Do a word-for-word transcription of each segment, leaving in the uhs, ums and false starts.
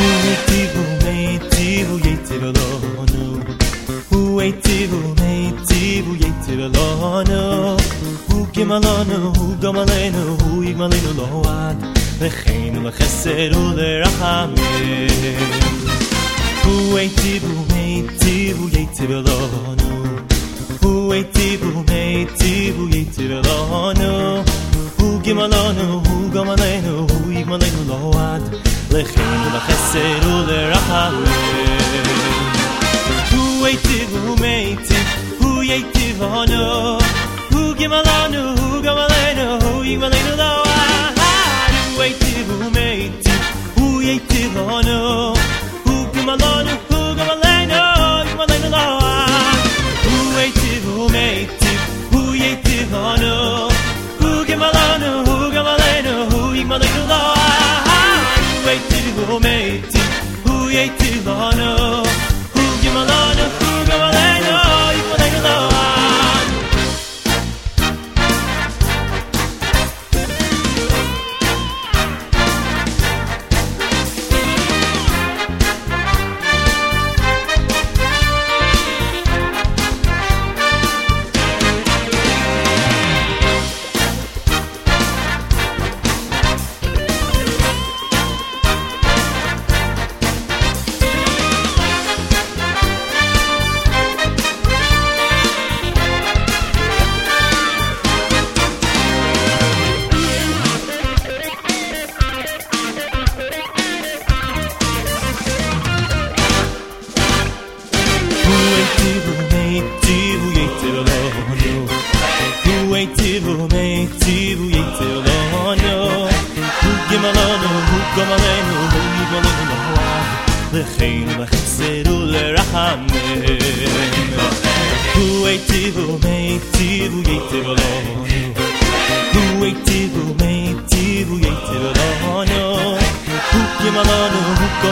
היטיב ומיטיב וייטיב לנו, הוא היטיב ומיטיב וייטיב לנו, הוא גמלנו, הוא גמלנו, הוא יגמלנו לעד, לחיים לחסד ולרחמים. הוא היטיב ומיטיב וייטיב לנו, הוא היטיב ומיטיב וייטיב לנו, הוא גמלנו, הוא גמלנו, הוא יגמלנו לעד, לחיים לחסד ולרחמים. הוא היטיב ומיטיב, הוא ייטיב לנו, הוא גמלנו, הוא גמלנו, הוא יגמלנו לעד. הוא היטיב ומיטיב, הוא ייטיב לנו, הוא גמלנו, הוא גמלנו, יגמלנו לעד. הוא היטיב ומיטיב, הוא ייטיב לנו, הוא גמלנו, הוא גמלנו, הוא יגמלנו לעד. הוא היטיב ומיטיב, הוא ייטיב לנו, הוא גמלנו, הוא גמלנו, יגמלנו לעד.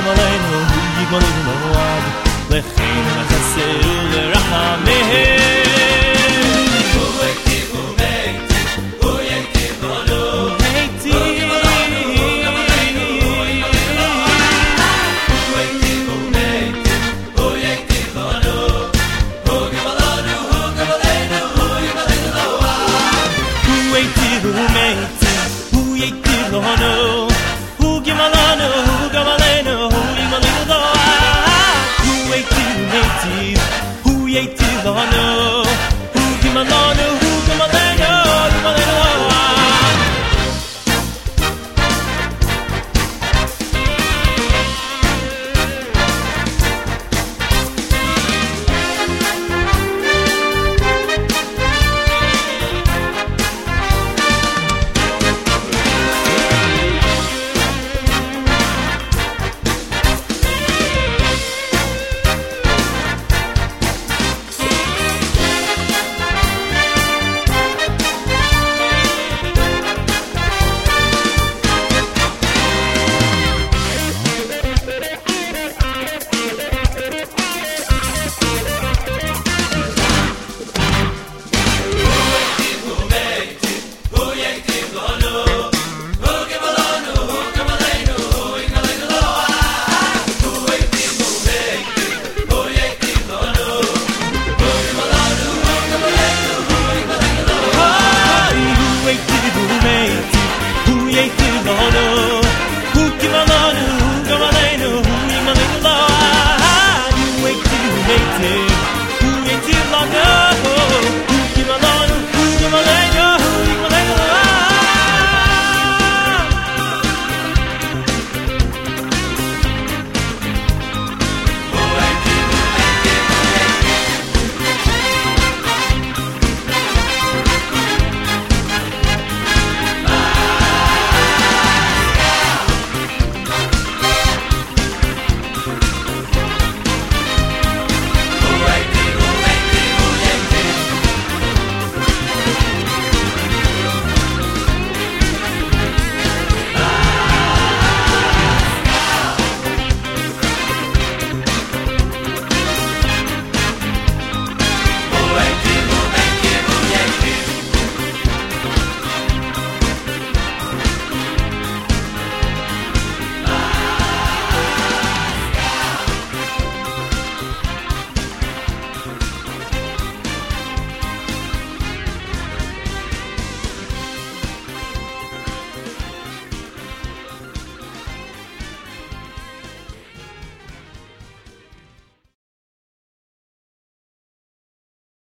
לחיים לחסד ולרחמים.